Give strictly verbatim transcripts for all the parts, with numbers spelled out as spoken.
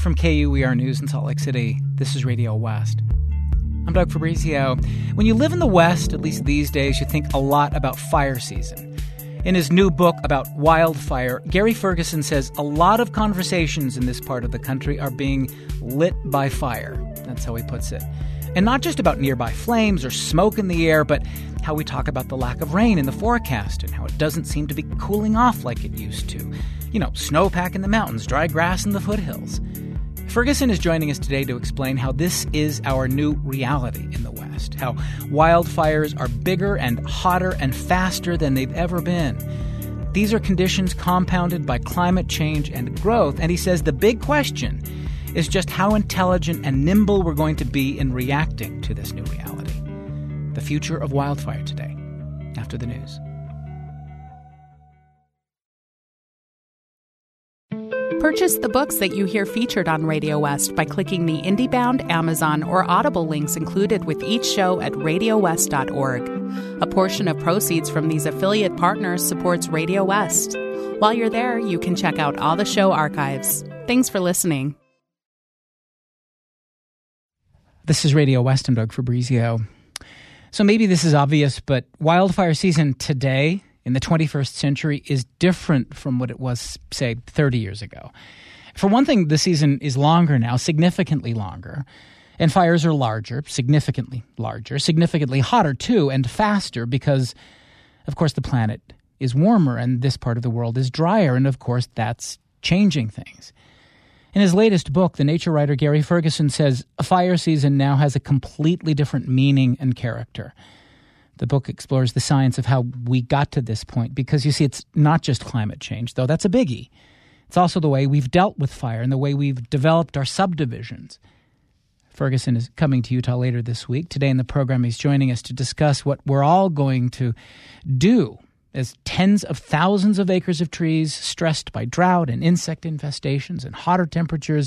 from K U E R News in Salt Lake City, this is Radio West. I'm Doug Fabrizio. When you live in the West, at least these days, you think a lot about fire season. In his new book about wildfire, Gary Ferguson says a lot of conversations in this part of the country are being lit by fire. That's how he puts it. And not just about nearby flames or smoke in the air, but how we talk about the lack of rain in the forecast and how it doesn't seem to be cooling off like it used to. You know, snowpack in the mountains, dry grass in the foothills. Ferguson is joining us today to explain how this is our new reality in the West, how wildfires are bigger and hotter and faster than they've ever been. These are conditions compounded by climate change and growth, and he says the big question is just how intelligent and nimble we're going to be in reacting to this new reality. The future of wildfire today, after the news. Purchase the books that you hear featured on Radio West by clicking the IndieBound, Amazon, or Audible links included with each show at radio west dot org. A portion of proceeds from these affiliate partners supports Radio West. While you're there, you can check out all the show archives. Thanks for listening. This is Radio West. I'm Doug Fabrizio. So maybe this is obvious, but wildfire season today in the twenty-first century is different from what it was, say, thirty years ago. For one thing, the season is longer now, significantly longer, and fires are larger, significantly larger, significantly hotter too, and faster because, of course, the planet is warmer and this part of the world is drier, and of course, that's changing things. In his latest book, the nature writer Gary Ferguson says a fire season now has a completely different meaning and character. The book explores the science of how we got to this point because, you see, it's not just climate change, though that's a biggie. It's also the way we've dealt with fire and the way we've developed our subdivisions. Ferguson is coming to Utah later this week. Today in the program, he's joining us to discuss what we're all going to do as tens of thousands of acres of trees stressed by drought and insect infestations and hotter temperatures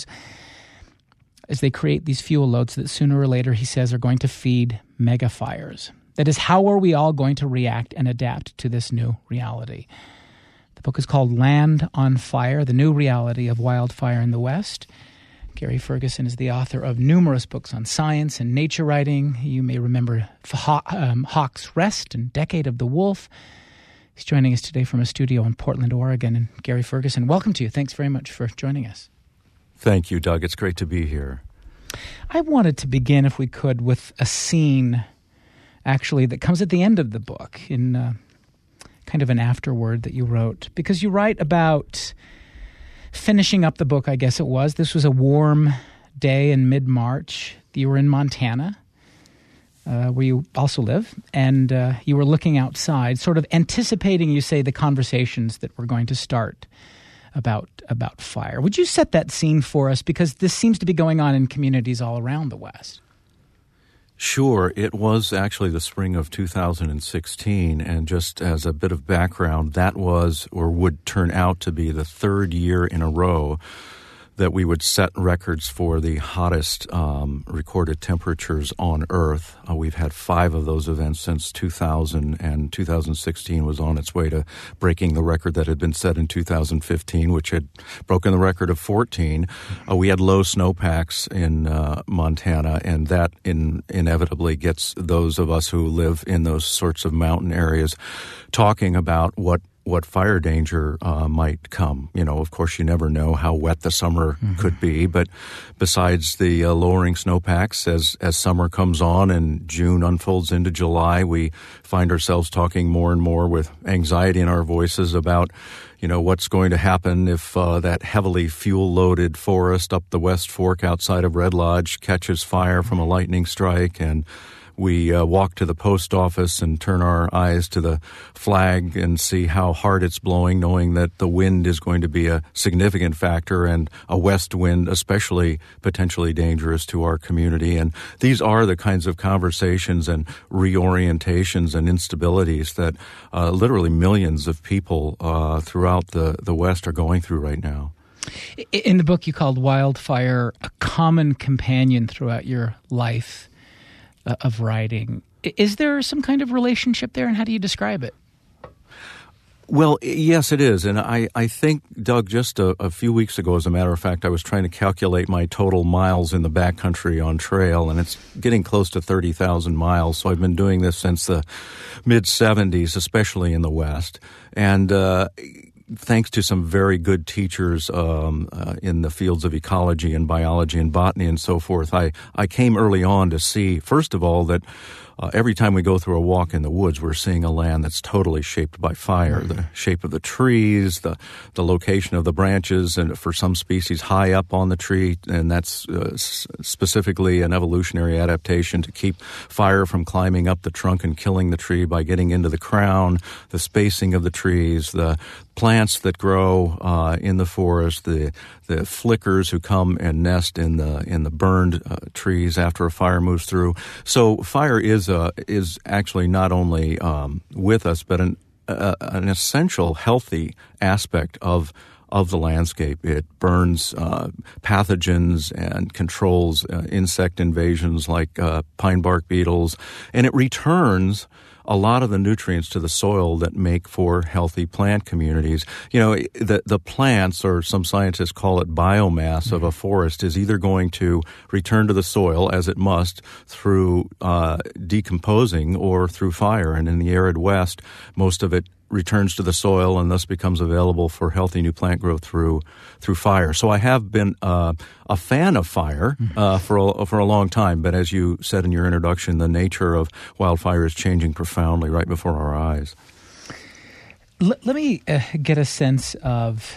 as they create these fuel loads that sooner or later, he says, are going to feed mega fires. That is, how are we all going to react and adapt to this new reality? The book is called Land on Fire, The New Reality of Wildfire in the West. Gary Ferguson is the author of numerous books on science and nature writing. You may remember um, Hawk's Rest and Decade of the Wolf. He's joining us today from a studio in Portland, Oregon. And Gary Ferguson, welcome to you. Thanks very much for joining us. Thank you, Doug. It's great to be here. I wanted to begin, if we could, with a scene, actually, that comes at the end of the book in uh, kind of an afterword that you wrote. Because you write about finishing up the book, I guess it was. This was a warm day in mid-March. You were in Montana, Uh, where you also live, and uh, you were looking outside, sort of anticipating, you say, the conversations that were going to start about about fire. Would you set that scene for us? Because this seems to be going on in communities all around the West. Sure. It was actually the spring of two thousand sixteen, and just as a bit of background, that was or would turn out to be the third year in a row that we would set records for the hottest um, recorded temperatures on Earth. Uh, we've had five of those events since two thousand, and two thousand sixteen was on its way to breaking the record that had been set in two thousand fifteen, which had broken the record of fourteen. Uh, we had low snowpacks in uh, Montana, and that in, inevitably gets those of us who live in those sorts of mountain areas talking about what what fire danger uh, might come. You know, of course, you never know how wet the summer mm-hmm. could be, but besides the uh, lowering snowpacks, as, as summer comes on and June unfolds into July, we find ourselves talking more and more with anxiety in our voices about, you know, what's going to happen if uh, that heavily fuel-loaded forest up the West Fork outside of Red Lodge catches fire from a lightning strike, and we uh, walk to the post office and turn our eyes to the flag and see how hard it's blowing, knowing that the wind is going to be a significant factor, and a west wind especially potentially dangerous to our community. And these are the kinds of conversations and reorientations and instabilities that uh, literally millions of people uh, throughout the, the West are going through right now. In the book, you called wildfire a common companion throughout your life of writing. Is there some kind of relationship there, and how do you describe it? Well, yes, it is. And I, I think, Doug, just a, a few weeks ago, as a matter of fact, I was trying to calculate my total miles in the backcountry on trail, and it's getting close to thirty thousand miles. So I've been doing this since the mid-seventies, especially in the West. And uh, thanks to some very good teachers um, uh, in the fields of ecology and biology and botany and so forth, I, I came early on to see, first of all, that Uh, every time we go through a walk in the woods, we're seeing a land that's totally shaped by fire. The shape of the trees, the the location of the branches, and for some species high up on the tree, and that's uh, s- specifically an evolutionary adaptation to keep fire from climbing up the trunk and killing the tree by getting into the crown, the spacing of the trees, the plants that grow uh, in the forest, the the flickers who come and nest in the in the burned uh, trees after a fire moves through. So fire is uh, is actually not only um, with us, but an uh, an essential healthy aspect of of the landscape. It burns uh, pathogens and controls uh, insect invasions like uh, pine bark beetles, and it returns a lot of the nutrients to the soil that make for healthy plant communities. You know, the the plants, or some scientists call it biomass of a forest, is either going to return to the soil, as it must, through uh, decomposing or through fire. And in the arid West, most of it returns to the soil and thus becomes available for healthy new plant growth through through fire. So I have been uh, a fan of fire uh, for a, for a long time, but as you said in your introduction, the nature of wildfire is changing profoundly right before our eyes. L- let me uh, get a sense of,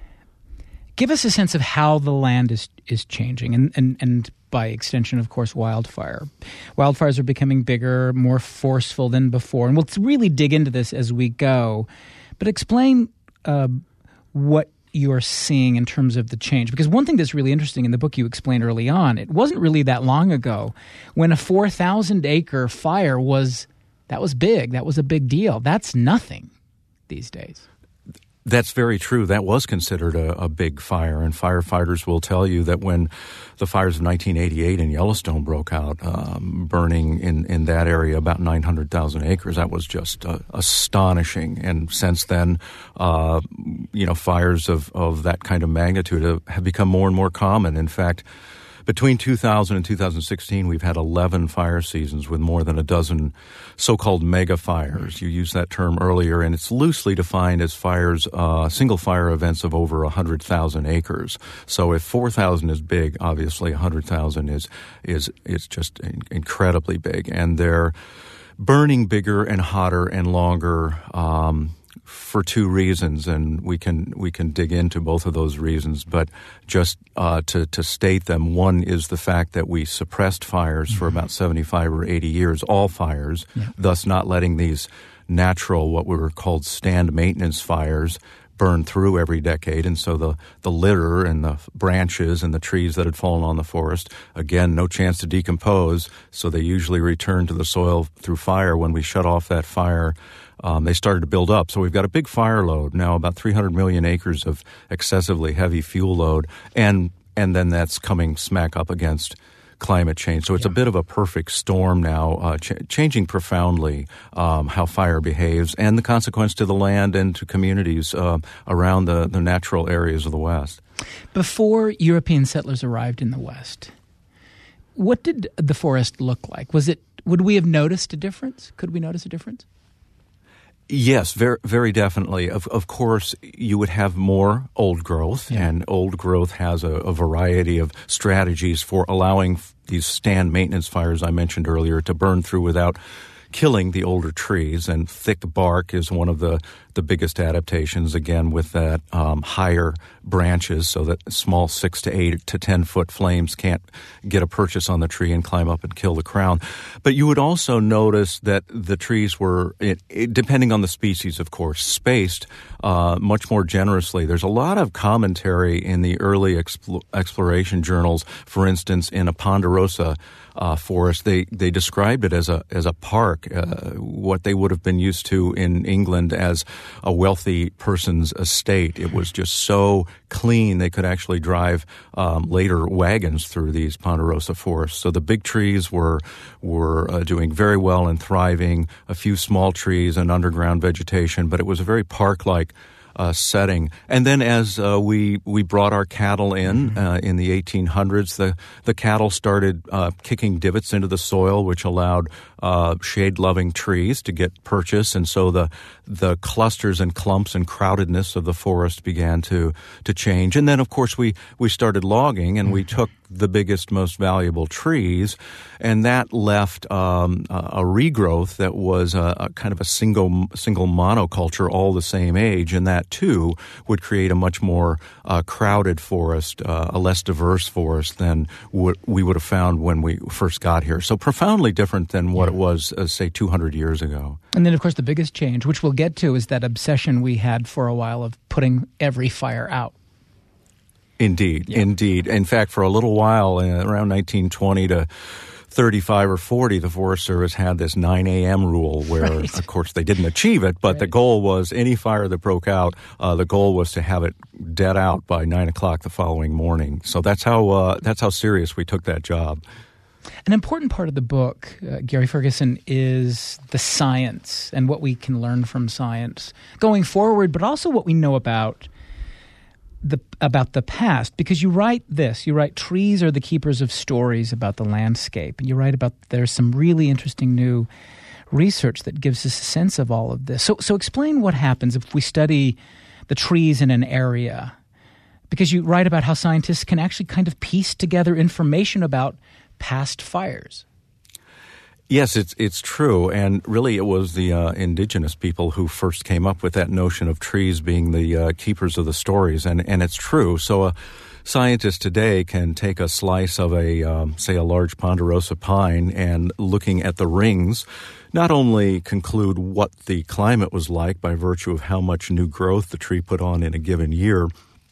give us a sense of how the land is is changing, and and and. by extension, of course, wildfire. Wildfires are becoming bigger, more forceful than before. And we'll really dig into this as we go. But explain uh, what you're seeing in terms of the change. Because one thing that's really interesting in the book you explained early on, it wasn't really that long ago when a four thousand acre fire was, that was big. That was a big deal. That's nothing these days. That's very true. That was considered a, a big fire, and firefighters will tell you that when the fires of nineteen eighty-eight in Yellowstone broke out, um, burning in, in that area about nine hundred thousand acres, that was just uh, astonishing. And since then, uh, you know, fires of, of that kind of magnitude have, have become more and more common. In fact, between two thousand and two thousand sixteen, we've had eleven fire seasons with more than a dozen so-called mega fires. You used that term earlier, and it's loosely defined as fires, uh, single fire events of over one hundred thousand acres. So if four thousand is big, obviously one hundred thousand is, is, is just incredibly big. And they're burning bigger and hotter and longer, um, for two reasons, and we can we can dig into both of those reasons. But just uh, to to state them, one is the fact that we suppressed fires mm-hmm. for about seventy-five or eighty years, all fires, yeah. thus not letting these natural, what were called stand maintenance fires, burn through every decade. And so the, the litter and the branches and the trees that had fallen on the forest, again, no chance to decompose, so they usually return to the soil through fire. When we shut off that fire, Um, they started to build up. So we've got a big fire load now, about three hundred million acres of excessively heavy fuel load, and and then that's coming smack up against climate change. So it's yeah. a bit of a perfect storm now, uh, ch- changing profoundly um, how fire behaves and the consequence to the land and to communities uh, around the, the natural areas of the West. Before European settlers arrived in the West, what did the forest look like? Was it? Would we have noticed a difference? Could we notice a difference? Yes, very, very definitely. Of, of course, you would have more old growth, yeah. and old growth has a, a variety of strategies for allowing f- these stand maintenance fires I mentioned earlier to burn through without killing the older trees. And thick bark is one of the, the biggest adaptations, again, with that um, higher branches so that small six to eight to ten foot flames can't get a purchase on the tree and climb up and kill the crown. But you would also notice that the trees were, it, it, depending on the species, of course, spaced uh, much more generously. There's a lot of commentary in the early expl- exploration journals. For instance, in a ponderosa uh, forest, they, they described it as a as a park park, uh, what they would have been used to in England as a wealthy person's estate. It was just so clean they could actually drive um, later wagons through these ponderosa forests. So the big trees were were uh, doing very well and thriving, a few small trees and underground vegetation, but it was a very park-like Uh, setting. And then as uh, we we brought our cattle in uh, in the eighteen hundreds, the, the cattle started uh, kicking divots into the soil, which allowed uh, shade-loving trees to get purchase. And so the the clusters and clumps and crowdedness of the forest began to to change. And then, of course, we, we started logging, and we took the biggest, most valuable trees, and that left um, a, a regrowth that was a, a kind of a single single monoculture, all the same age, and that too would create a much more uh, crowded forest, uh, a less diverse forest than what we would have found when we first got here. So profoundly different than what yeah. it was, uh, say, two hundred years ago. And then, of course, the biggest change, which we'll get to, is that obsession we had for a while of putting every fire out. Indeed, yeah. indeed. In fact, for a little while, uh, around nineteen twenty to thirty-five or forty, the Forest Service had this nine a.m. rule where, right. of course, they didn't achieve it, but right. the goal was any fire that broke out, uh, the goal was to have it dead out by nine o'clock the following morning. So that's how uh, that's how serious we took that job. An important part of the book, uh, Gary Ferguson, is the science and what we can learn from science going forward, but also what we know about the about the past, because you write this, you write trees are the keepers of stories about the landscape, and you write about there's some really interesting new research that gives us a sense of all of this. So, so explain what happens if we study the trees in an area, because you write about how scientists can actually kind of piece together information about past fires. Yes, it's it's true, and really it was the uh, indigenous people who first came up with that notion of trees being the uh, keepers of the stories, and, and it's true. So a scientist today can take a slice of a, um, say, a large ponderosa pine, and looking at the rings, not only conclude what the climate was like by virtue of how much new growth the tree put on in a given year,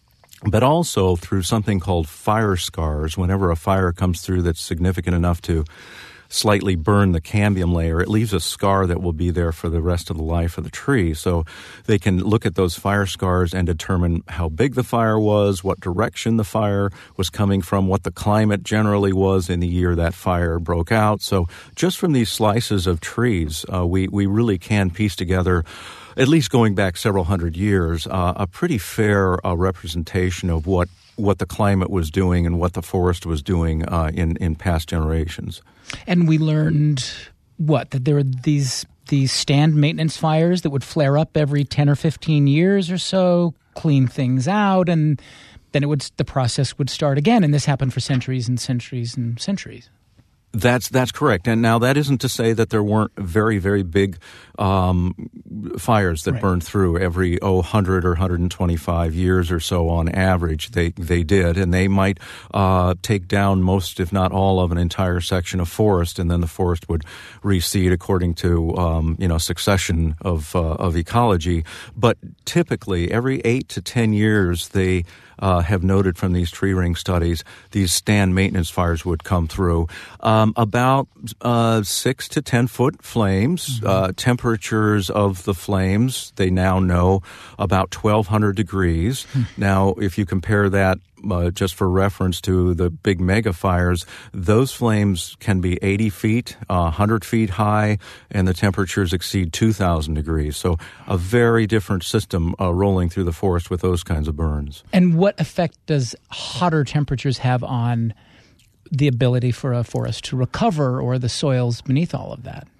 but also through something called fire scars. Whenever a fire comes through that's significant enough to slightly burn the cambium layer, it leaves a scar that will be there for the rest of the life of the tree. So they can look at those fire scars and determine how big the fire was, what direction the fire was coming from, what the climate generally was in the year that fire broke out. So just from these slices of trees, uh, we, we really can piece together, at least going back several hundred years, uh, a pretty fair uh, representation of what, what the climate was doing and what the forest was doing uh, in, in past generations. And we learned, what, that there were these these stand maintenance fires that would flare up every ten or fifteen years or so, clean things out, and then it would the process would start again. And this happened for centuries and centuries and centuries. That's that's correct. And now that isn't to say that there weren't very, very big um, fires that right. burned through every, oh, one hundred or one hundred twenty-five years or so on average. They they did. And they might uh, take down most, if not all, of an entire section of forest, and then the forest would reseed according to, um, you know, succession of, uh, of ecology. But typically, every eight to ten years, they Uh, have noted from these tree ring studies, these stand maintenance fires would come through. Um, about uh, six to ten foot flames, mm-hmm. uh, temperatures of the flames, they now know about twelve hundred degrees. Mm-hmm. Now, if you compare that Uh, just for reference to the big mega fires, those flames can be eighty feet, uh, one hundred feet high, and the temperatures exceed two thousand degrees. So a very different system uh, rolling through the forest with those kinds of burns. And what effect does hotter temperatures have on the ability for a forest to recover, or the soils beneath all of that?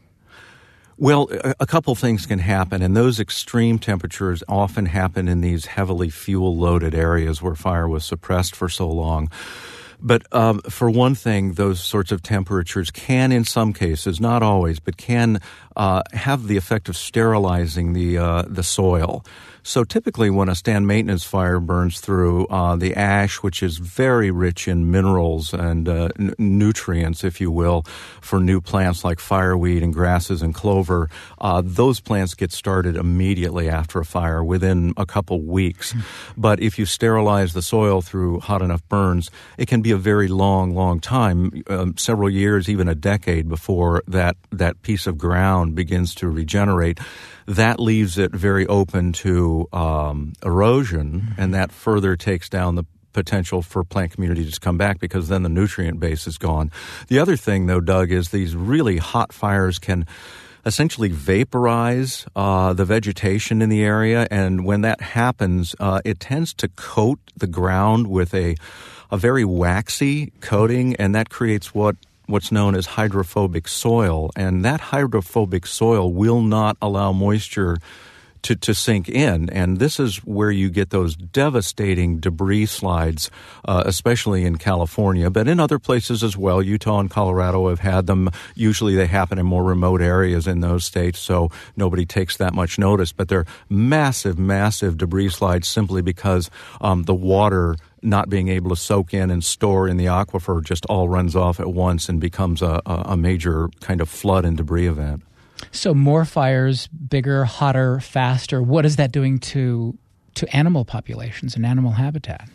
Well, a couple things can happen, and those extreme temperatures often happen in these heavily fuel-loaded areas where fire was suppressed for so long. But um, for one thing, those sorts of temperatures can, in some cases, not always, but can uh, have the effect of sterilizing the uh, the soil. So typically when a stand maintenance fire burns through, uh, the ash, which is very rich in minerals and uh, n- nutrients, if you will, for new plants like fireweed and grasses and clover, uh, those plants get started immediately after a fire within a couple weeks. Mm. But if you sterilize the soil through hot enough burns, it can be a very long, long time, um, several years, even a decade before that, that piece of ground begins to regenerate. That leaves it very open to um, erosion, mm-hmm. and that further takes down the potential for plant communities to come back because then the nutrient base is gone. The other thing, though, Doug, is these really hot fires can essentially vaporize uh, the vegetation in the area, and when that happens, uh, it tends to coat the ground with a a very waxy coating, and that creates what what's known as hydrophobic soil, and that hydrophobic soil will not allow moisture to, to sink in, and this is where you get those devastating debris slides, uh, especially in California, but in other places as well. Utah and Colorado have had them. Usually they happen in more remote areas in those states, so nobody takes that much notice, but they're massive, massive debris slides simply because um, the water not being able to soak in and store in the aquifer just all runs off at once and becomes a, a major kind of flood and debris event. So more fires, bigger, hotter, faster. What is that doing to to animal populations and animal habitat?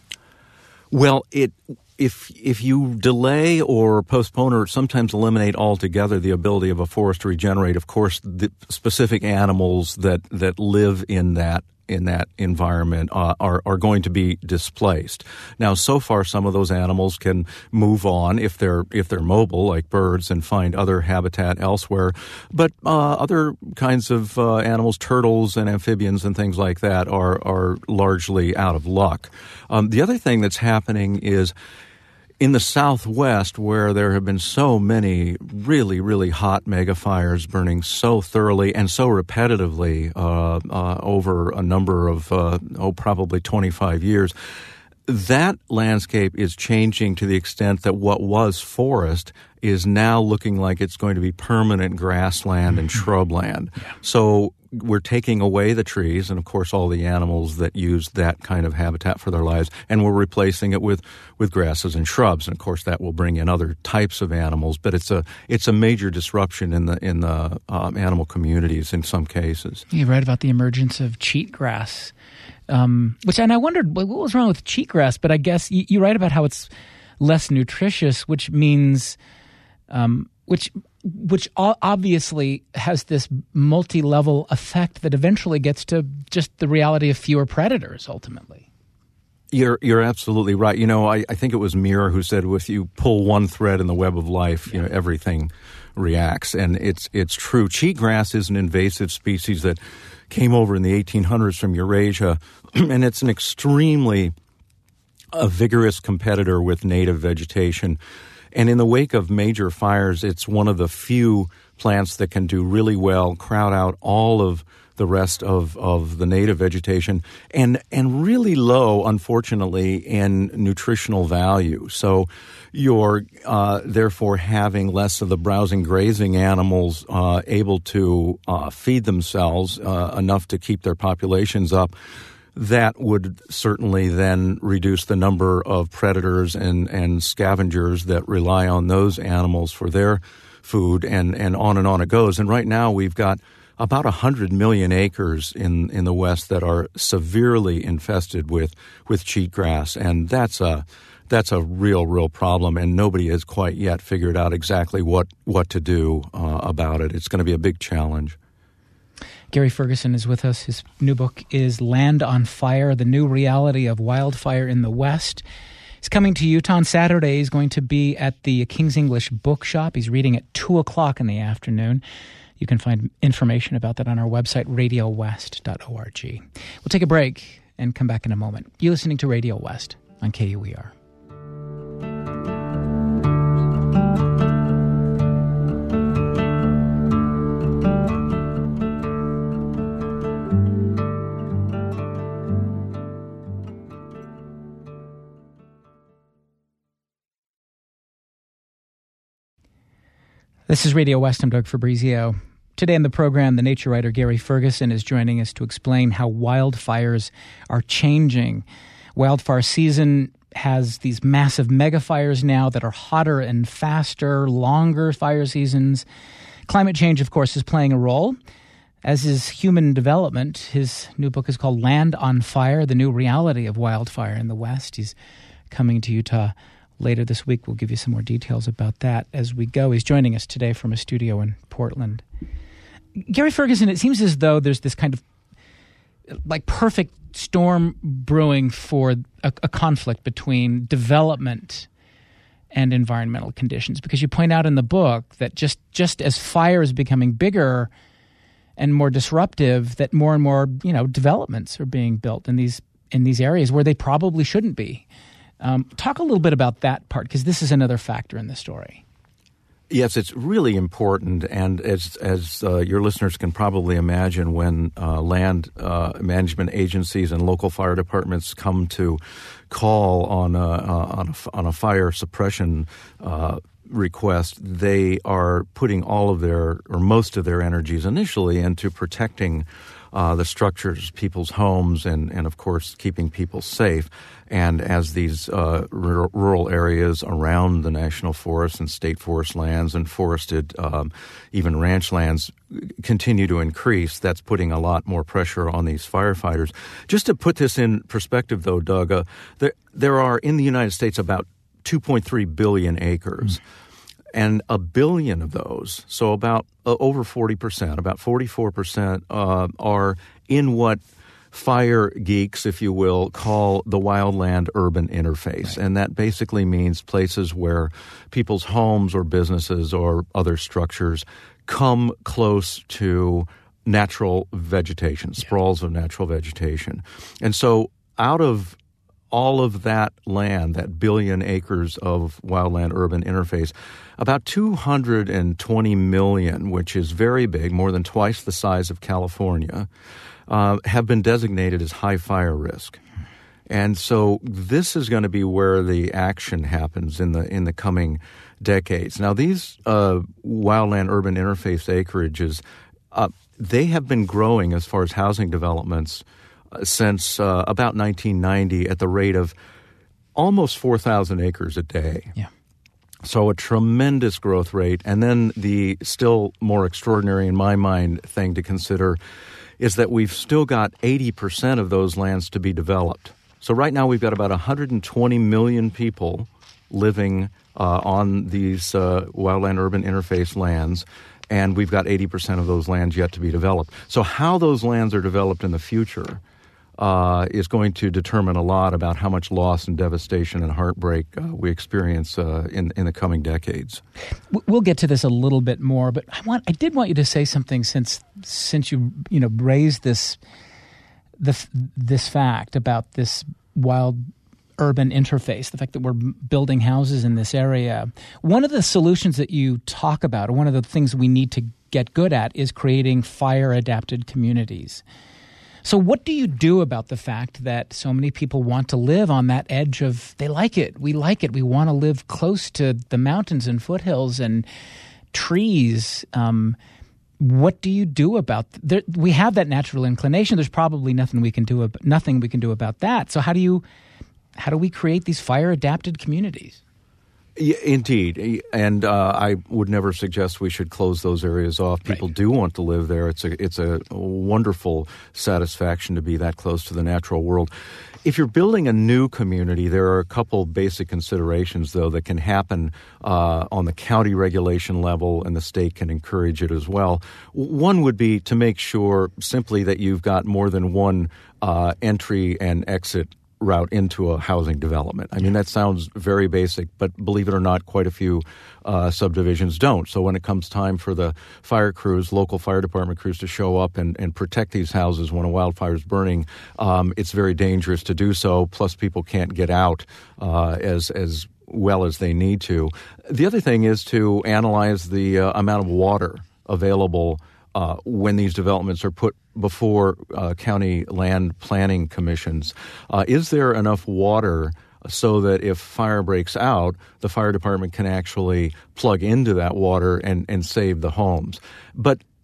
Well, it if if you delay or postpone or sometimes eliminate altogether the ability of a forest to regenerate, of course, the specific animals that, that live in that in that environment uh, are are going to be displaced. Now, so far, some of those animals can move on if they're if they're mobile, like birds, and find other habitat elsewhere. But uh, other kinds of uh, animals, turtles and amphibians and things like that, are are largely out of luck. Um, the other thing that's happening is, in the Southwest, where there have been so many really, really hot mega fires burning so thoroughly and so repetitively uh, uh, over a number of, uh, oh, probably twenty-five years, that landscape is changing to the extent that what was forest is now looking like it's going to be permanent grassland and shrubland. Yeah. So we're taking away the trees and, of course, all the animals that use that kind of habitat for their lives, and we're replacing it with, with grasses and shrubs. And, of course, that will bring in other types of animals. But it's a it's a major disruption in the in the um, animal communities in some cases. You read about the emergence of cheatgrass, um, which and I wondered what was wrong with cheatgrass. But I guess you, you write about how it's less nutritious, which means um, which. which obviously has this multi-level effect that eventually gets to just the reality of fewer predators, ultimately. You're you're absolutely right. You know, I, I think it was Muir who said, if you pull one thread in the web of life, yeah. you know, everything reacts. And it's it's true. Cheatgrass is an invasive species that came over in the eighteen hundreds from Eurasia, and it's an extremely a vigorous competitor with native vegetation. And in the wake of major fires, it's one of the few plants that can do really well, crowd out all of the rest of, of the native vegetation, and and really low, unfortunately, in nutritional value. So you're uh, therefore having less of the browsing, grazing animals uh, able to uh, feed themselves uh, enough to keep their populations up. That would certainly then reduce the number of predators and, and scavengers that rely on those animals for their food, and, and on and on it goes. And right now we've got about one hundred million acres in, in the West that are severely infested with, with cheatgrass, and that's a that's a real, real problem, and nobody has quite yet figured out exactly what, what to do uh, about it. It's going to be a big challenge. Gary Ferguson is with us. His new book is Land on Fire, The New Reality of Wildfire in the West. He's coming to Utah on Saturday. He's going to be at the King's English Bookshop. He's reading at two o'clock in the afternoon. You can find information about that on our website, radio west dot org. We'll take a break and come back in a moment. You're listening to Radio West on K U E R. This is Radio West. I'm Doug Fabrizio. Today on the program, the nature writer Gary Ferguson is joining us to explain how wildfires are changing. Wildfire season has these massive mega fires now that are hotter and faster, longer fire seasons. Climate change, of course, is playing a role, as is human development. His new book is called Land on Fire, The New Reality of Wildfire in the West. He's coming to Utah later this week. We'll give you some more details about that as we go. He's joining us today from a studio in Portland. Gary Ferguson, it seems as though there's this kind of like perfect storm brewing for a, a conflict between development and environmental conditions, because you point out in the book that just, just as fire is becoming bigger and more disruptive, that more and more, you know, developments are being built in these in these areas where they probably shouldn't be. Um, talk a little bit about that part, because this is another factor in the story. Yes, it's really important, and as as uh, your listeners can probably imagine, when uh, land uh, management agencies and local fire departments come to call on a, uh, on a, on a fire suppression uh, request, they are putting all of their, or most of their energies initially into protecting uh, the structures, people's homes, and, and of course keeping people safe. And as these uh, r- rural areas around the national forests and state forest lands and forested, um, even ranch lands, continue to increase, that's putting a lot more pressure on these firefighters. Just to put this in perspective, though, Doug, uh, there, there are in the United States about two point three billion acres. Mm. And a billion of those, so about uh, over forty percent, about forty-four percent uh, are in what fire geeks, if you will, call the wildland-urban interface. Right. And that basically means places where people's homes or businesses or other structures come close to natural vegetation, sprawls yeah. of natural vegetation. And so out of all of that land, that billion acres of wildland-urban interface, about two hundred twenty million, which is very big, more than twice the size of California, uh, have been designated as high fire risk. And so this is going to be where the action happens in the in the coming decades. Now, these uh, wildland-urban interface acreages, uh, they have been growing as far as housing developments uh, since uh, about nineteen ninety at the rate of almost four thousand acres a day. Yeah. So a tremendous growth rate. And then the still more extraordinary, in my mind, thing to consider is that we've still got eighty percent of those lands to be developed. So right now we've got about one hundred twenty million people living uh, on these uh, wildland-urban interface lands, and we've got eighty percent of those lands yet to be developed. So how those lands are developed in the future Uh, is going to determine a lot about how much loss and devastation and heartbreak uh, we experience uh, in in the coming decades. We'll get to this a little bit more, but I want I did want you to say something since since you you know raised this the this fact about this wild urban interface, the fact that we're building houses in this area. One of the solutions that you talk about, or one of the things we need to get good at, is creating fire adapted communities. So what do you do about the fact that so many people want to live on that edge of, they like it, we like it, we want to live close to the mountains and foothills and trees? Um, what do you do about there, we have that natural inclination. There's probably nothing we can do nothing we can do about that. So how do you how do we create these fire adapted communities? Yeah, indeed, and uh, I would never suggest we should close those areas off. People right. do want to live there. It's a it's a wonderful satisfaction to be that close to the natural world. If you're building a new community, there are a couple basic considerations, though, that can happen uh, on the county regulation level, and the state can encourage it as well. One would be to make sure simply that you've got more than one uh, entry and exit route into a housing development. I mean, that sounds very basic, but believe it or not, quite a few uh, subdivisions don't. So when it comes time for the fire crews, local fire department crews, to show up and, and protect these houses when a wildfire is burning, um, it's very dangerous to do so. Plus, people can't get out uh, as as well as they need to. The other thing is to analyze the uh, amount of water available Uh, when these developments are put before uh, county land planning commissions. Uh, is there enough water so that if fire breaks out, the fire department can actually plug into that water and, and save the homes? But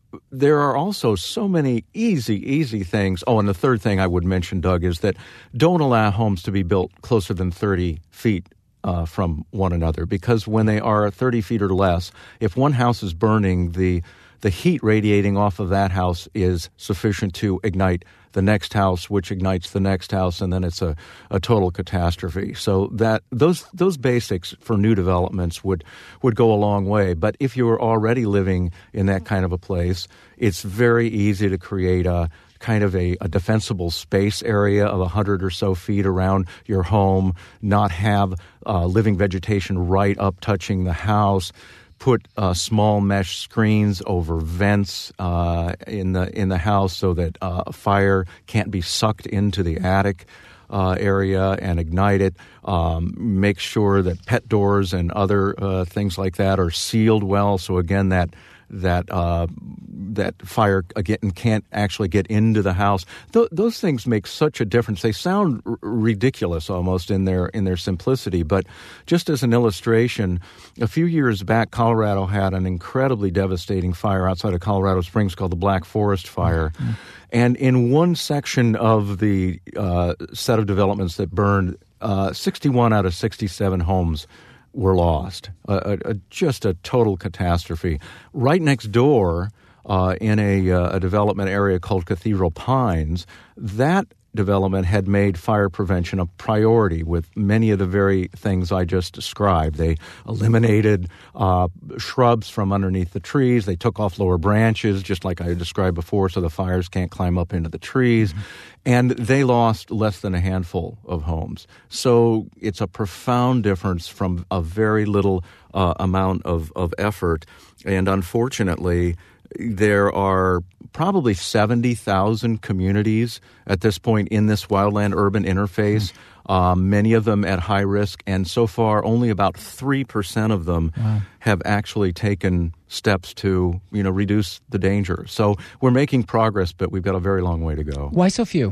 there are also so many easy, easy things. Oh, and the third thing I would mention, Doug, is that don't allow homes to be built closer than thirty feet uh, from one another, because when they are thirty feet or less, if one house is burning, the the heat radiating off of that house is sufficient to ignite the next house, which ignites the next house, and then it's a, a total catastrophe. So that those those basics for new developments would would go a long way. But if you are already living in that kind of a place, it's very easy to create a kind of a, a defensible space area of one hundred or so feet around your home, not have uh, living vegetation right up touching the house. Put uh, small mesh screens over vents uh, in the in the house so that uh, fire can't be sucked into the attic uh, area and ignite it. Um, make sure that pet doors and other uh, things like that are sealed well. So again, that that uh, that fire again can't actually get into the house. Th- those things make such a difference. They sound r- ridiculous almost in their in their simplicity, but just as an illustration, a few years back, Colorado had an incredibly devastating fire outside of Colorado Springs called the Black Forest Fire. Mm-hmm. And in one section of the uh, set of developments that burned, uh, sixty-one out of sixty-seven homes were lost. Uh, a, a, just a total catastrophe. Right next door, uh, in a, uh, a development area called Cathedral Pines, that development had made fire prevention a priority with many of the very things I just described. They eliminated uh, shrubs from underneath the trees. They took off lower branches, just like I described before, so the fires can't climb up into the trees. Mm-hmm. And they lost less than a handful of homes. So it's a profound difference from a very little uh, amount of, of effort. And unfortunately, there are probably seventy thousand communities at this point in this wildland urban interface, mm. um, many of them at high risk, and so far only about three percent of them wow. have actually taken steps to, you know, reduce the danger. So we're making progress, but we've got a very long way to go. Why so few?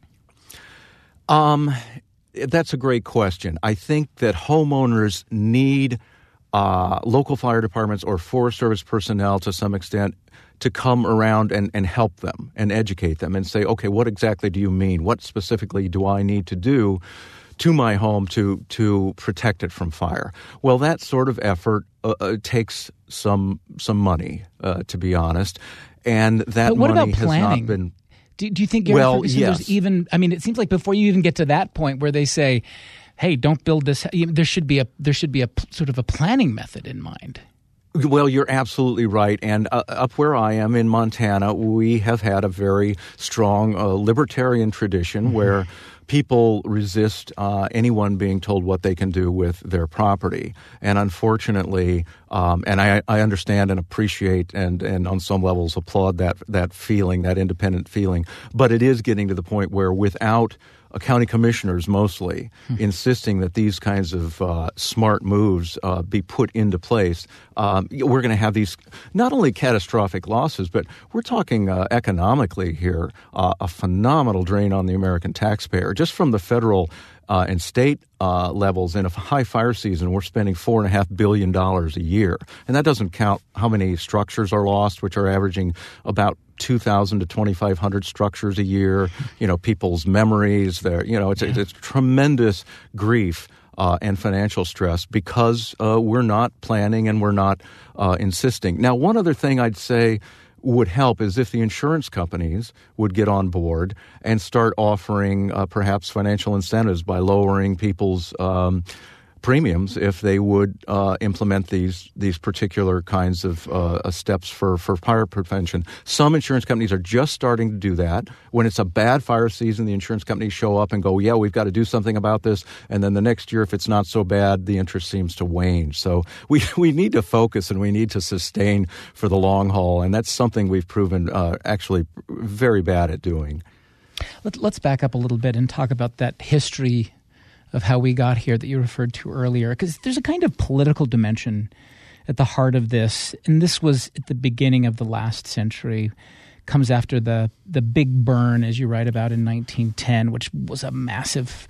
Um, that's a great question. I think that homeowners need Uh, local fire departments or Forest Service personnel to some extent to come around and, and help them and educate them and say, okay, what exactly do you mean? What specifically do I need to do to my home to to protect it from fire? Well, that sort of effort uh, uh, takes some some money, uh, to be honest, and that but what money about has planning? not been. Do, do you think, Gary well, Ferguson, yes. there's even? I mean, it seems like before you even get to that point where they say, hey, don't build this. There should be a there should be a sort of a planning method in mind. Well, you're absolutely right. And uh, up where I am in Montana, we have had a very strong uh, libertarian tradition mm-hmm. where people resist uh, anyone being told what they can do with their property. And unfortunately, um, and I, I understand and appreciate and, and on some levels applaud that that feeling, that independent feeling. But it is getting to the point where without Uh, county commissioners mostly hmm. insisting that these kinds of uh, smart moves uh, be put into place, um, we're going to have these not only catastrophic losses, but we're talking uh, economically here, uh, a phenomenal drain on the American taxpayer. Just from the federal uh, and state uh, levels, in a high fire season, we're spending four and a half billion dollars a year. And that doesn't count how many structures are lost, which are averaging about two thousand to twenty-five hundred structures a year, you know, people's memories, their, you know, it's, yeah. it's, it's tremendous grief uh, and financial stress because uh, we're not planning and we're not uh, insisting. Now, one other thing I'd say would help is if the insurance companies would get on board and start offering uh, perhaps financial incentives by lowering people's um premiums if they would uh, implement these these particular kinds of uh, steps for, for fire prevention. Some insurance companies are just starting to do that. When it's a bad fire season, the insurance companies show up and go, yeah, we've got to do something about this. And then the next year, if it's not so bad, the interest seems to wane. So we, we need to focus and we need to sustain for the long haul. And that's something we've proven uh, actually very bad at doing. Let, let's back up a little bit and talk about that history of how we got here that you referred to earlier, because there's a kind of political dimension at the heart of this. And this was at the beginning of the last century, comes after the the big burn, as you write about, in nineteen ten, which was a massive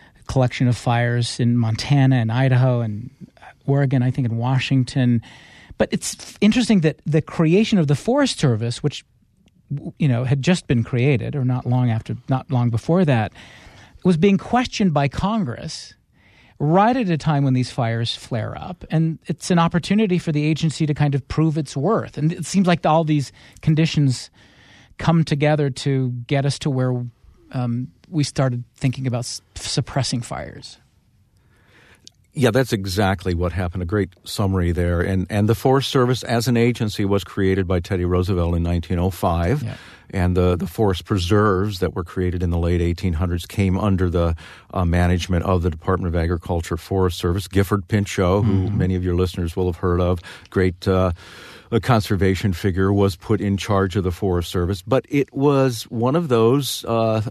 collection of fires in Montana and Idaho and Oregon, I think in Washington. But it's interesting that the creation of the Forest Service, which, you know, had just been created, or not long after, not long before that, was being questioned by Congress right at a time when these fires flare up. And it's an opportunity for the agency to kind of prove its worth. And it seems like all these conditions come together to get us to where um, we started thinking about s- suppressing fires. Yeah, that's exactly what happened. A great summary there. And and the Forest Service as an agency was created by Teddy Roosevelt in nineteen oh five. Yeah. And the, the forest preserves that were created in the late eighteen hundreds came under the uh, management of the Department of Agriculture Forest Service. Gifford Pinchot, who mm-hmm. many of your listeners will have heard of, great uh, a conservation figure, was put in charge of the Forest Service. But it was one of those uh,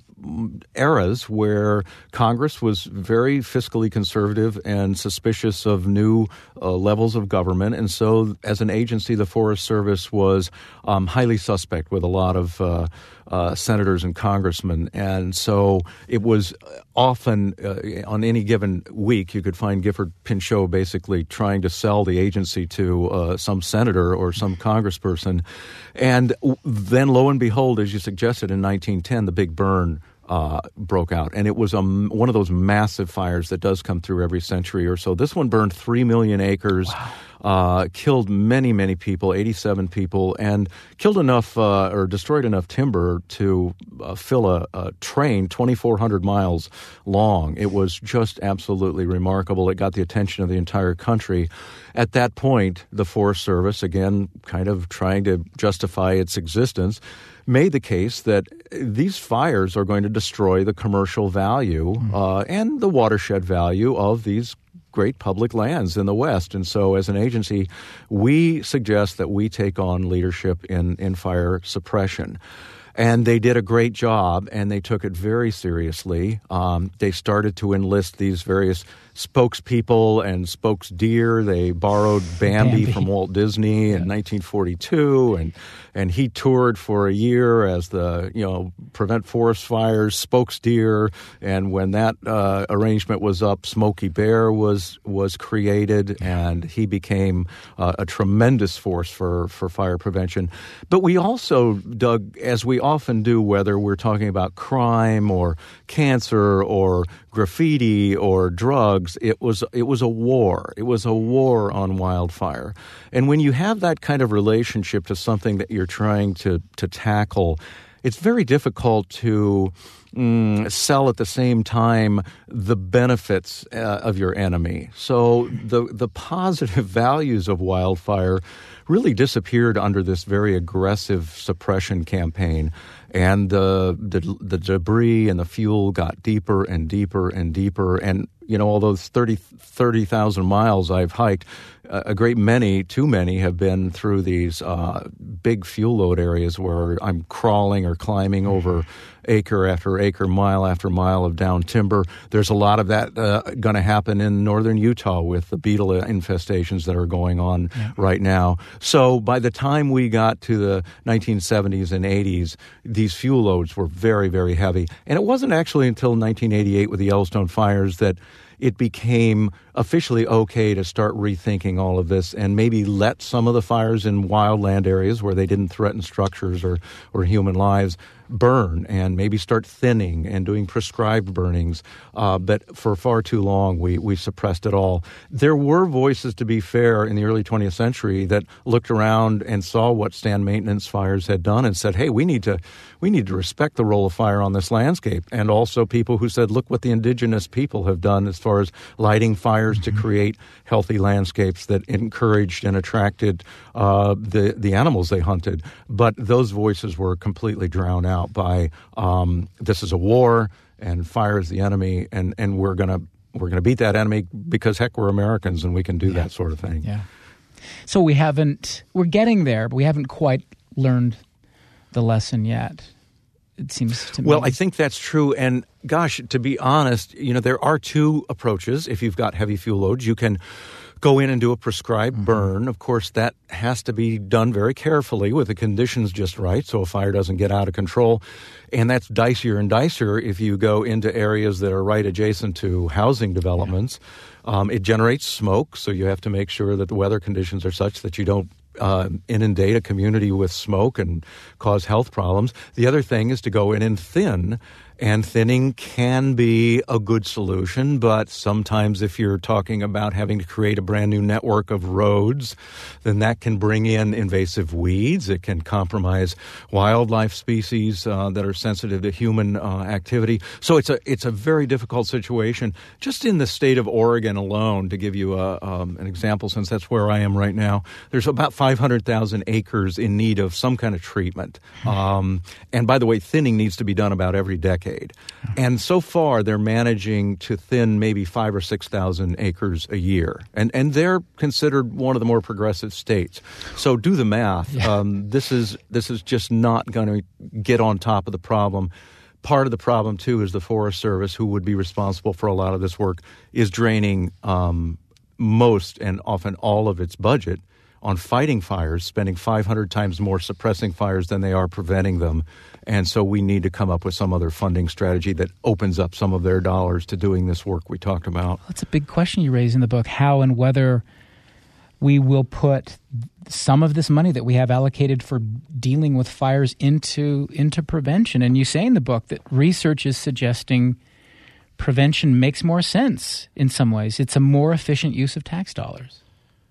eras where Congress was very fiscally conservative and suspicious of new uh, levels of government. And so as an agency, the Forest Service was um, highly suspect with a lot of uh, uh, senators and congressmen. And so it was often, uh, on any given week, you could find Gifford Pinchot basically trying to sell the agency to uh, some senator or some congressperson. And then, lo and behold, as you suggested, in nineteen ten, the Big Burn uh, broke out. And it was a, one of those massive fires that does come through every century or so. This one burned three million acres. Wow. Uh, killed many, many people, eighty-seven people, and killed enough uh, or destroyed enough timber to uh, fill a, a train twenty-four hundred miles long. It was just absolutely remarkable. It got the attention of the entire country. At that point, the Forest Service, again, kind of trying to justify its existence, made the case that these fires are going to destroy the commercial value mm. uh, and the watershed value of these great public lands in the West. And so as an agency, we suggest that we take on leadership in, in fire suppression. And they did a great job, and they took it very seriously. Um, they started to enlist these various spokespeople and spokesdeer. They borrowed Bambi, Bambi. from Walt Disney in yeah. nineteen forty-two, and and he toured for a year as the, you know, Prevent Forest Fires spokesdeer. And when that uh, arrangement was up, Smokey Bear was was created, and he became uh, a tremendous force for, for fire prevention. But we also, Doug, as we often do, whether we're talking about crime or cancer or graffiti or drugs, it was it was a war. It was a war on wildfire. And when you have that kind of relationship to something that you're trying to, to tackle, it's very difficult to mm, sell at the same time the benefits uh, of your enemy. So the the positive values of wildfire really disappeared under this very aggressive suppression campaign. And uh, the, the debris and the fuel got deeper and deeper and deeper. And, you know, all those thirty thousand miles I've hiked, a great many, too many, have been through these uh, big fuel load areas where I'm crawling or climbing over acre after acre, mile after mile of down timber. There's a lot of that uh, going to happen in northern Utah with the beetle infestations that are going on yeah. right now. So by the time we got to the nineteen seventies and eighties, these fuel loads were very, very heavy. And it wasn't actually until nineteen eighty-eight with the Yellowstone fires that it became officially okay to start rethinking all of this and maybe let some of the fires in wildland areas where they didn't threaten structures or, or human lives burn and maybe start thinning and doing prescribed burnings. Uh, but for far too long, we, we suppressed it all. There were voices, to be fair, in the early twentieth century that looked around and saw what stand maintenance fires had done and said, hey, we need to we need to respect the role of fire on this landscape. And also people who said, look what the indigenous people have done as far as lighting fires mm-hmm. to create healthy landscapes that encouraged and attracted uh, the, the animals they hunted. But those voices were completely drowned out by um, this is a war and fire is the enemy, and, and we're gonna we're gonna beat that enemy because heck, we're Americans and we can do yeah. that sort of thing. Yeah. So we haven't we're getting there, but we haven't quite learned the lesson yet. It seems to me. Well, I think that's true. And gosh, to be honest, you know, there are two approaches. If you've got heavy fuel loads, you can go in and do a prescribed mm-hmm. burn. Of course, that has to be done very carefully with the conditions just right so a fire doesn't get out of control. And that's dicier and dicier if you go into areas that are right adjacent to housing developments. Yeah. Um, it generates smoke, so you have to make sure that the weather conditions are such that you don't uh, inundate a community with smoke and cause health problems. The other thing is to go in and thin. And thinning can be a good solution, but sometimes if you're talking about having to create a brand new network of roads, then that can bring in invasive weeds. It can compromise wildlife species uh, that are sensitive to human uh, activity. So it's a it's a very difficult situation. Just in the state of Oregon alone, to give you a, um, an example, since that's where I am right now, there's about five hundred thousand acres in need of some kind of treatment. Um, and by the way, thinning needs to be done about every decade. And so far, they're managing to thin maybe five or six thousand acres a year, and and they're considered one of the more progressive states. So do the math. Yeah. Um, this is this is just not going to get on top of the problem. Part of the problem too is the Forest Service, who would be responsible for a lot of this work, is draining um, most and often all of its budget on fighting fires, spending five hundred times more suppressing fires than they are preventing them. And so we need to come up with some other funding strategy that opens up some of their dollars to doing this work we talked about. That's a big question you raise in the book, how and whether we will put some of this money that we have allocated for dealing with fires into into prevention. And you say in the book that research is suggesting prevention makes more sense in some ways. It's a more efficient use of tax dollars.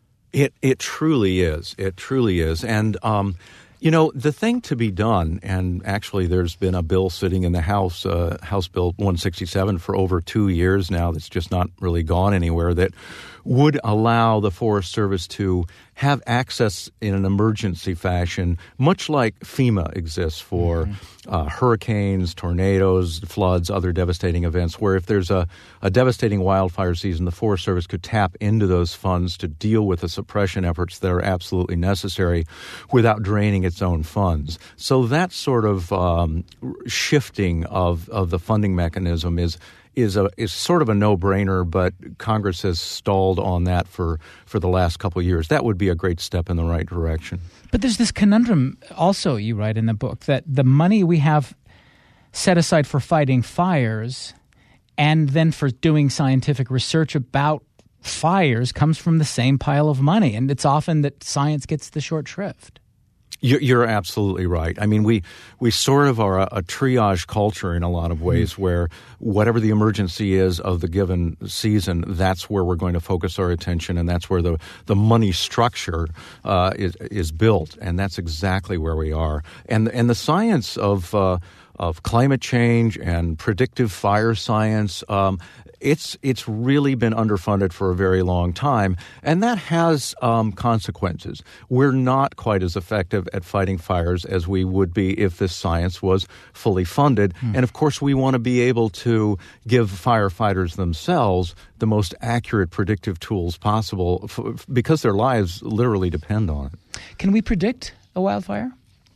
It it truly is. It truly is. And, um, you know, the thing to be done, and actually there's been a bill sitting in the House, uh, House Bill one sixty-seven, for over two years now that's just not really gone anywhere, that would allow the Forest Service to have access in an emergency fashion, much like FEMA exists for mm-hmm. uh, hurricanes, tornadoes, floods, other devastating events, where if there's a, a devastating wildfire season, the Forest Service could tap into those funds to deal with the suppression efforts that are absolutely necessary without draining its own funds. So that sort of um, shifting of, of the funding mechanism is is a is sort of a no-brainer, but Congress has stalled on that for, for the last couple of years. That would be a great step in the right direction. But there's this conundrum also, you write in the book, that the money we have set aside for fighting fires and then for doing scientific research about fires comes from the same pile of money, and it's often that science gets the short shrift. You're absolutely right. I mean, we, we sort of are a, a triage culture in a lot of ways, mm-hmm. where whatever the emergency is of the given season, that's where we're going to focus our attention, and that's where the, the money structure uh, is, is built, and that's exactly where we are. And and the science of uh, of climate change and predictive fire science, um, It's it's really been underfunded for a very long time, and that has um, consequences. We're not quite as effective at fighting fires as we would be if this science was fully funded. Hmm. And, of course, we want to be able to give firefighters themselves the most accurate predictive tools possible f- because their lives literally depend on it. Can we predict a wildfire?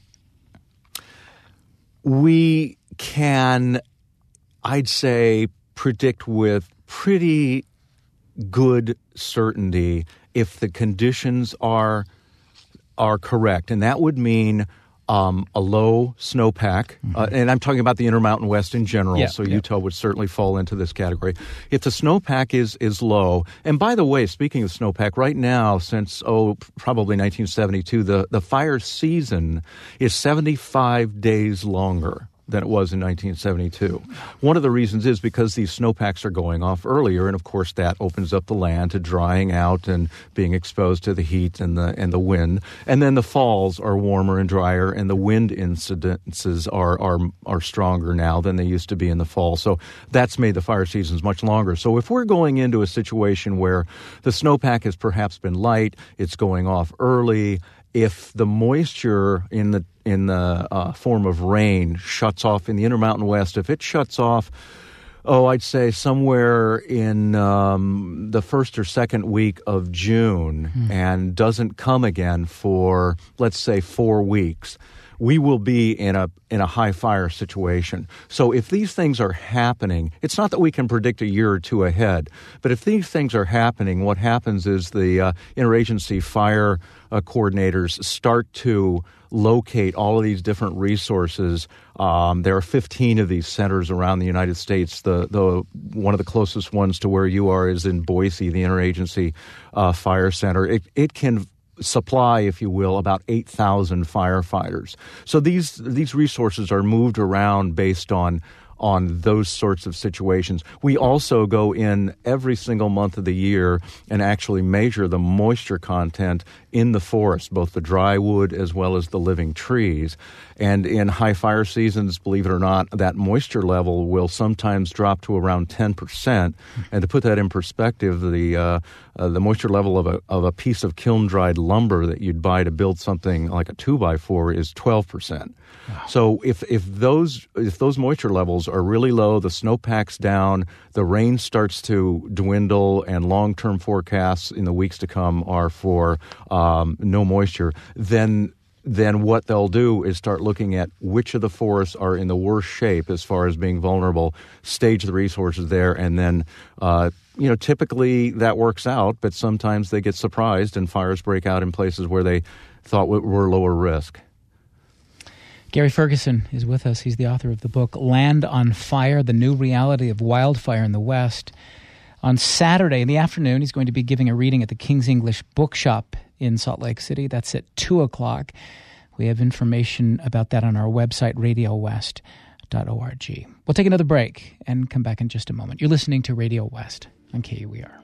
We can, I'd say, predict with pretty good certainty if the conditions are are correct, and that would mean um, a low snowpack. Mm-hmm. Uh, and I'm talking about the Intermountain West in general, yeah, so yeah. Utah would certainly fall into this category. If the snowpack is is low, and by the way, speaking of snowpack, right now, since oh probably nineteen seventy-two, the the fire season is seventy-five days longer than it was in nineteen seventy-two. One of the reasons is because these snowpacks are going off earlier, and of course that opens up the land to drying out and being exposed to the heat and the and the wind. And then the falls are warmer and drier, and the wind incidences are are are stronger now than they used to be in the fall. So that's made the fire seasons much longer. So if we're going into a situation where the snowpack has perhaps been light, it's going off early, if the moisture in the in the uh, form of rain shuts off in the Intermountain West, if it shuts off, oh, I'd say somewhere in um, the first or second week of June mm. and doesn't come again for, let's say, four weeks, we will be in a in a high fire situation. So if these things are happening, it's not that we can predict a year or two ahead, but if these things are happening, what happens is the uh, interagency fire uh, coordinators start to locate all of these different resources. Um, there are fifteen of these centers around the United States. The the one of the closest ones to where you are is in Boise, the Interagency uh, Fire Center. It it can supply, if you will, about eight thousand firefighters. So these these resources are moved around based on on those sorts of situations. We also go in every single month of the year and actually measure the moisture content in the forest, both the dry wood as well as the living trees. And in high fire seasons, believe it or not, that moisture level will sometimes drop to around ten percent. And to put that in perspective, the uh, uh, the moisture level of a of a piece of kiln-dried lumber that you'd buy to build something like a two by four is twelve percent. Wow. So if if those if those moisture levels are really low, the snow packs down, the rain starts to dwindle, and long-term forecasts in the weeks to come are for um, no moisture, then then what they'll do is start looking at which of the forests are in the worst shape as far as being vulnerable, stage the resources there, and then, uh, you know, typically that works out, but sometimes they get surprised and fires break out in places where they thought were lower risk. Gary Ferguson is with us. He's the author of the book, Land on Fire, The New Reality of Wildfire in the West. On Saturday in the afternoon, he's going to be giving a reading at the King's English Bookshop in Salt Lake City. That's at two o'clock. We have information about that on our website, radio west dot org. We'll take another break and come back in just a moment. You're listening to Radio West on K U E R.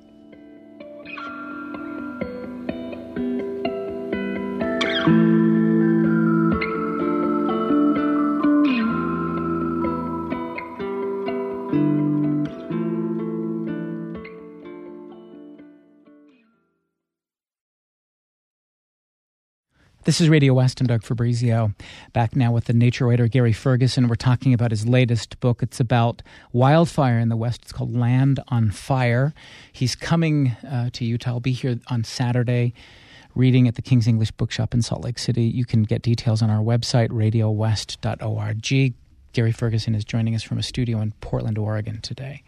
This is Radio West. I'm Doug Fabrizio. Back now with the nature writer Gary Ferguson. We're talking about his latest book. It's about wildfire in the West. It's called Land on Fire. He's coming uh, to Utah. I'll be here on Saturday reading at the King's English Bookshop in Salt Lake City. You can get details on our website, radio west dot org. Gary Ferguson is joining us from a studio in Portland, Oregon today.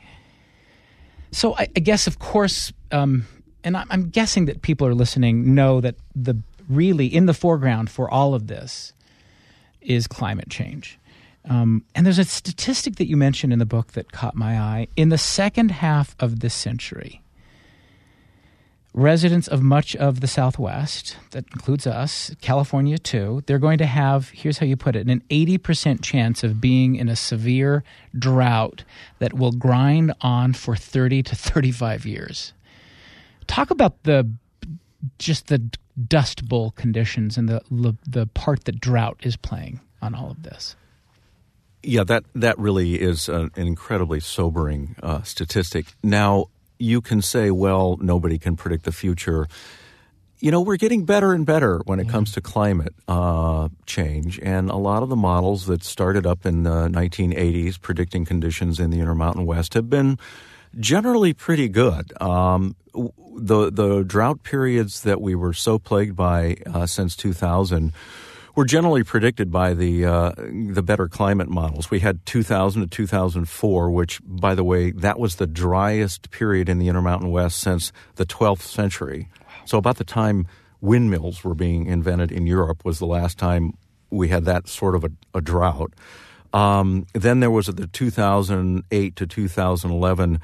So I, I guess, of course, um, and I'm, I'm guessing that people are listening know that the really in the foreground for all of this is climate change. Um, and there's a statistic that you mentioned in the book that caught my eye. In the second half of this century, residents of much of the Southwest, that includes us, California too, they're going to have, here's how you put it, an eighty percent chance of being in a severe drought that will grind on for thirty to thirty-five years. Talk about the just the Dust Bowl conditions and the the part that drought is playing on all of this. Yeah, that, that really is an incredibly sobering uh, statistic. Now, you can say, well, nobody can predict the future. You know, we're getting better and better when it yeah. comes to climate uh, change. And a lot of the models that started up in the nineteen eighties predicting conditions in the Intermountain West have been generally pretty good. Um, the the drought periods that we were so plagued by uh, since two thousand were generally predicted by the uh, the better climate models. We had two thousand to two thousand four, which, by the way, that was the driest period in the Intermountain West since the twelfth century. So about the time windmills were being invented in Europe was the last time we had that sort of a, a drought. Um, then there was the two thousand eight to two thousand eleven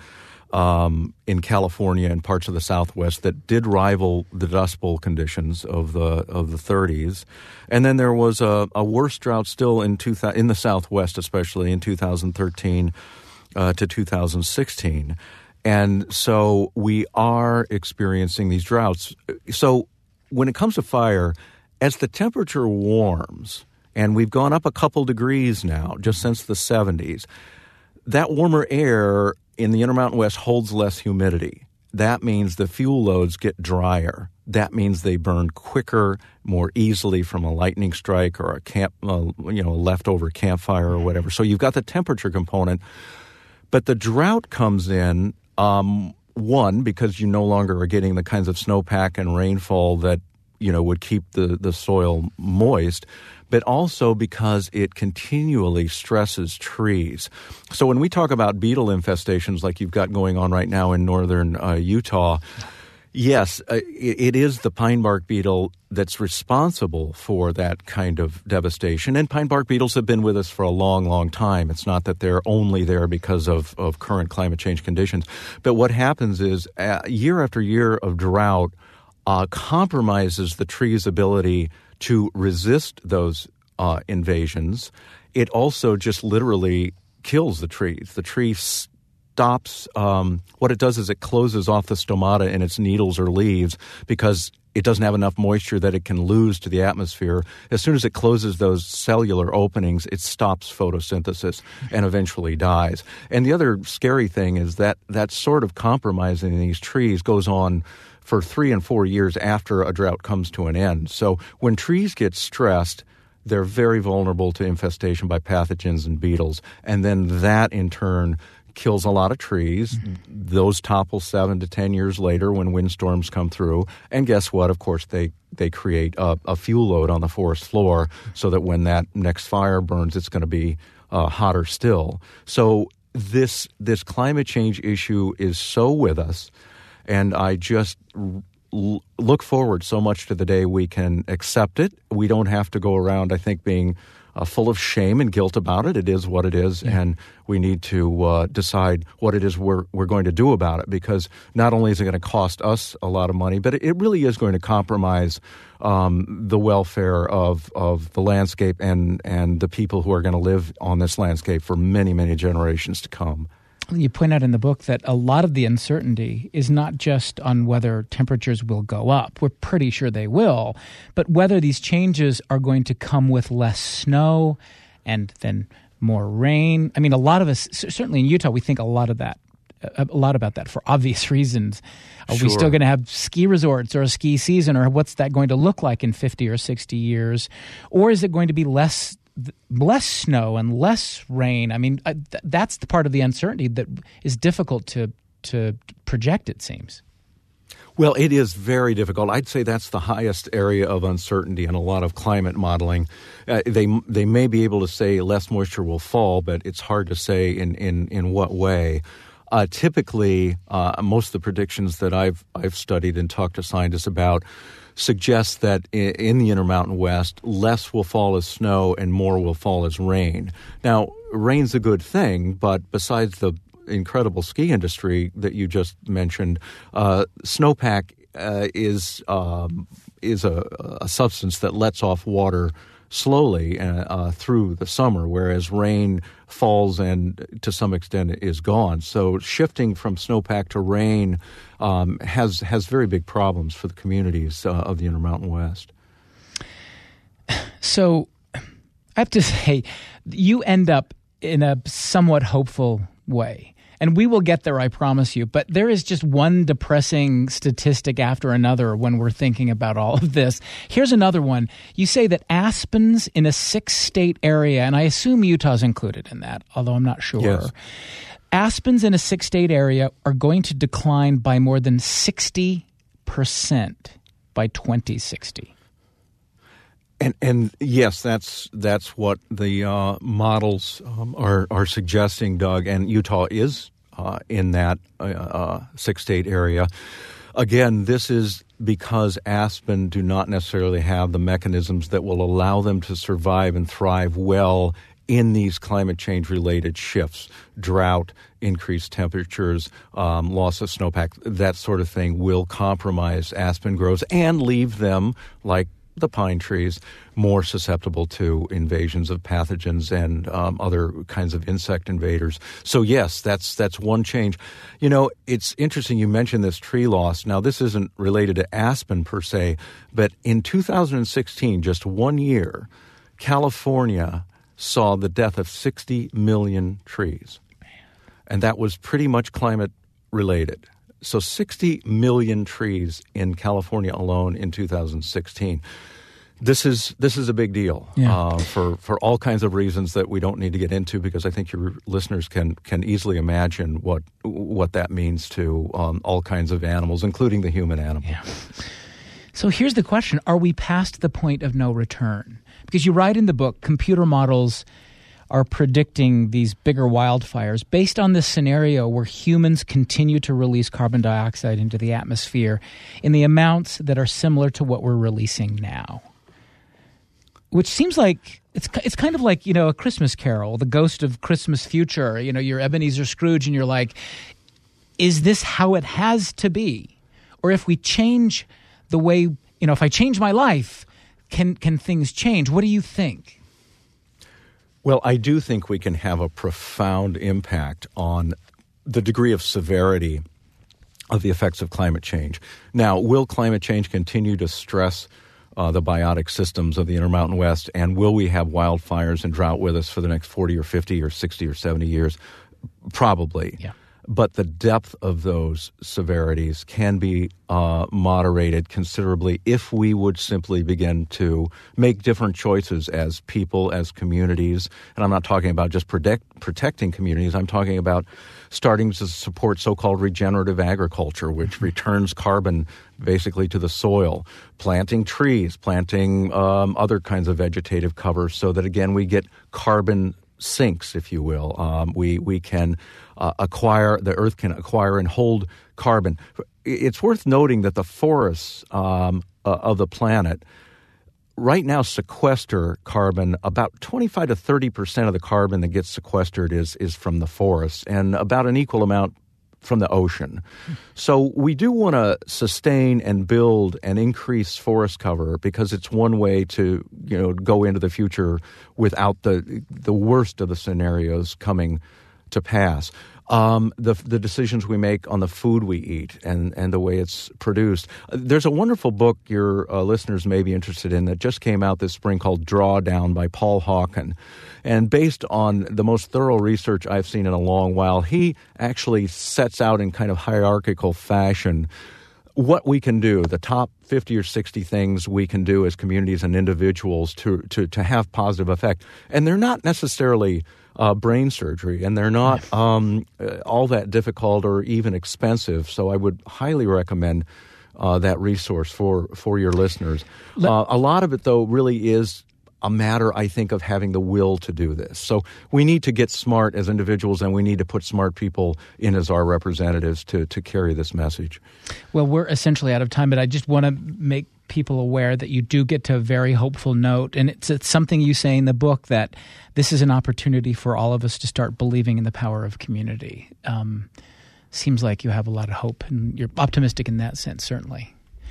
um, in California and parts of the Southwest that did rival the Dust Bowl conditions of the of the thirties. And then there was a, a worse drought still in two, in the Southwest, especially in two thousand thirteen uh, to two thousand sixteen. And so we are experiencing these droughts. So when it comes to fire, as the temperature warms, and we've gone up a couple degrees now just since the seventies, that warmer air in the Intermountain West holds less humidity. That means the fuel loads get drier. That means they burn quicker, more easily from a lightning strike or a camp, uh, you know, a leftover campfire or whatever. So you've got the temperature component. But the drought comes in, um, one, because you no longer are getting the kinds of snowpack and rainfall that, you know, would keep the, the soil moist. but also because it continually stresses trees. So when we talk about beetle infestations like you've got going on right now in northern uh, Utah, yes, uh, it, it is the pine bark beetle that's responsible for that kind of devastation. And pine bark beetles have been with us for a long, long time. It's not that they're only there because of, of current climate change conditions. But what happens is uh, year after year of drought uh, compromises the tree's ability to resist those uh, invasions. It also just literally kills the trees. The tree stops. Um, what it does is it closes off the stomata in its needles or leaves because it doesn't have enough moisture that it can lose to the atmosphere. As soon as it closes those cellular openings, it stops photosynthesis and eventually dies. And the other scary thing is that that sort of compromising these trees goes on for three and four years after a drought comes to an end. So when trees get stressed, they're very vulnerable to infestation by pathogens and beetles. And then that, in turn, kills a lot of trees. Mm-hmm. Those topple seven to ten years later when windstorms come through. And guess what? Of course, they, they create a, a fuel load on the forest floor so that when that next fire burns, it's going to be uh, hotter still. So this this climate change issue is so with us. And I just l- look forward so much to the day we can accept it. We don't have to go around, I think, being uh, full of shame and guilt about it. It is what it is, yeah. And we need to uh, decide what it is we're we're going to do about it, because not only is it going to cost us a lot of money, but it, it really is going to compromise um, the welfare of of the landscape and, and the people who are going to live on this landscape for many, many generations to come. You point out in the book that a lot of the uncertainty is not just on whether temperatures will go up. We're pretty sure they will, but whether these changes are going to come with less snow and then more rain. I mean, a lot of us, certainly in Utah, we think a lot of that, a lot about that for obvious reasons. Are sure. we still going to have ski resorts or a ski season, or what's that going to look like in fifty or sixty years? Or is it going to be less less snow and less rain? I mean, uh, th- that's the part of the uncertainty that is difficult to to project, it seems. Well, it is very difficult. I'd say that's the highest area of uncertainty in a lot of climate modeling. Uh, they they may be able to say less moisture will fall, but it's hard to say in, in, in what way. Uh, typically, uh, most of the predictions that I've I've studied and talked to scientists about suggest that in the Intermountain West, less will fall as snow and more will fall as rain. Now, rain's a good thing, but besides the incredible ski industry that you just mentioned, uh, snowpack uh, is um, is a, a substance that lets off water slowly uh, uh, through the summer, whereas rain falls and to some extent is gone. So shifting from snowpack to rain um, has has very big problems for the communities uh, of the Intermountain West. So I have to say, you end up in a somewhat hopeful way. And we will get there, I promise you. But there is just one depressing statistic after another when we're thinking about all of this. Here's another one. You say that aspens in a six-state area, and I assume Utah's included in that, although I'm not sure. Yes. Aspens in a six-state area are going to decline by more than sixty percent by twenty sixty. And and yes, that's that's what the uh, models um, are are suggesting, Doug. And Utah is uh, in that uh, uh, six-state area. Again, this is because aspen do not necessarily have the mechanisms that will allow them to survive and thrive well in these climate change-related shifts, drought, increased temperatures, um, loss of snowpack, that sort of thing will compromise aspen groves and leave them, like the pine trees, more susceptible to invasions of pathogens and um, other kinds of insect invaders. So yes, that's that's one change. You know, it's interesting you mentioned this tree loss. Now, this isn't related to aspen per se, but in two thousand sixteen, just one year, California saw the death of sixty million trees. And that was pretty much climate related. So sixty million trees in California alone in two thousand sixteen. This is this is a big deal yeah. uh, for for all kinds of reasons that we don't need to get into, because I think your listeners can can easily imagine what what that means to um, all kinds of animals, including the human animal. Yeah. So here's the question: are we past the point of no return? Because you write in the book, computer models are predicting these bigger wildfires based on this scenario where humans continue to release carbon dioxide into the atmosphere in the amounts that are similar to what we're releasing now. Which seems like it's it's kind of like, you know, A Christmas Carol, the ghost of Christmas future. You know, you're Ebenezer Scrooge and you're like, is this how it has to be? Or if we change the way, you know, if I change my life, can can things change? What do you think? Well, I do think we can have a profound impact on the degree of severity of the effects of climate change. Now, will climate change continue to stress uh, the biotic systems of the Intermountain West, and will we have wildfires and drought with us for the next forty or fifty or sixty or seventy years? Probably. Yeah. But the depth of those severities can be uh, moderated considerably if we would simply begin to make different choices as people, as communities. And I'm not talking about just protect, protecting communities. I'm talking about starting to support so-called regenerative agriculture, which returns carbon basically to the soil, planting trees, planting um, other kinds of vegetative cover so that, again, we get carbon sinks, if you will. Um, we, we can uh, acquire, the earth can acquire and hold carbon. It's worth noting that the forests um, uh, of the planet right now sequester carbon. About twenty-five to thirty percent of the carbon that gets sequestered is, is from the forests, and about an equal amount from the ocean. So we do want to sustain and build and increase forest cover because it's one way to, you know, go into the future without the the worst of the scenarios coming to pass. Um, the the decisions we make on the food we eat and, and the way it's produced. There's a wonderful book your uh, listeners may be interested in that just came out this spring called Drawdown by Paul Hawken. And based on the most thorough research I've seen in a long while, he actually sets out in kind of hierarchical fashion what we can do, the top fifty or sixty things we can do as communities and individuals to, to, to have positive effect. And they're not necessarily Uh, brain surgery, and they're not um, uh, all that difficult or even expensive. So I would highly recommend uh, that resource for, for your listeners. Uh, a lot of it, though, really is a matter, I think, of having the will to do this. So we need to get smart as individuals, and we need to put smart people in as our representatives to, to carry this message. Well, we're essentially out of time, but I just want to make people aware that you do get to a very hopeful note. And it's, it's something you say in the book that this is an opportunity for all of us to start believing in the power of community. Um, seems like you have a lot of hope, and you're optimistic in that sense, certainly.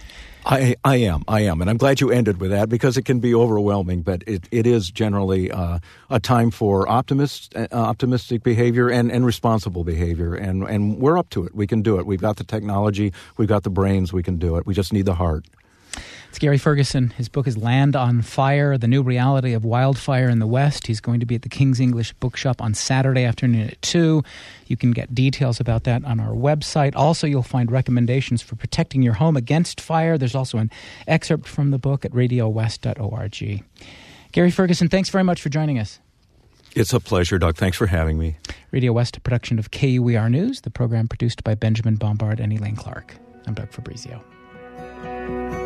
I, I am, I am. And I'm glad you ended with that because it can be overwhelming, but it, it is generally uh, a time for optimist, uh, optimistic behavior and, and responsible behavior. And, and we're up to it. We can do it. We've got the technology. We've got the brains. We can do it. We just need the heart. It's Gary Ferguson. His book is Land on Fire, The New Reality of Wildfire in the West. He's going to be at the King's English Bookshop on Saturday afternoon at two. You can get details about that on our website. Also, you'll find recommendations for protecting your home against fire. There's also an excerpt from the book at radio west dot org. Gary Ferguson, thanks very much for joining us. It's a pleasure, Doug. Thanks for having me. Radio West, a production of K U E R News, the program produced by Benjamin Bombard and Elaine Clark. I'm Doug Fabrizio.